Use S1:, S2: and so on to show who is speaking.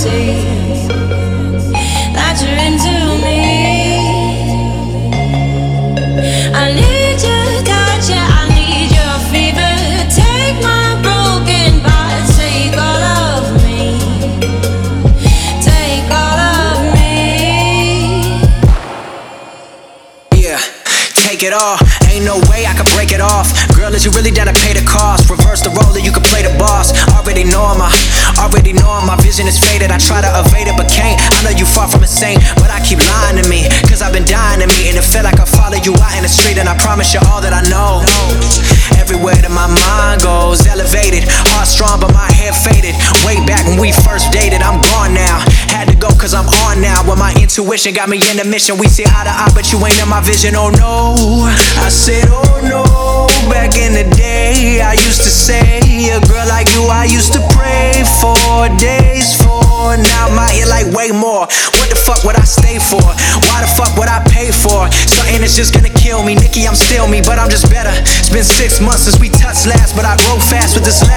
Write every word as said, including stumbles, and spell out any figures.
S1: see that you're into me. I need your touch, yeah, I need your fever. Take my broken parts, take all of me, take all of me.
S2: Yeah, take it all. Ain't no way I could break it off. Girl, is you really down to pay the cost? Reverse the role and you can play the boss. Already know my, already know my vision is faded. I try to evade it but can't. I know you far from insane, but I keep lying to me, cause I've been dying to meet. And it felt like I follow you out in the street, and I promise you all that I know. Everywhere that my mind goes, elevated, heart strong but my head faded. Way back when we first dated, I'm gone now. Had to go cause I'm on now. When my intuition got me in the mission. We see eye to eye but you ain't in my vision, oh no. I said oh no. Back in the day I used to say, a girl like you I used to pray for days for. Now I'm out here like way more. What the fuck would I stay for? Why the fuck would I pay for something that's just gonna kill me? Nikki, I'm still me, but I'm just better. It's been six months since we touched last, but I grow fast with this last.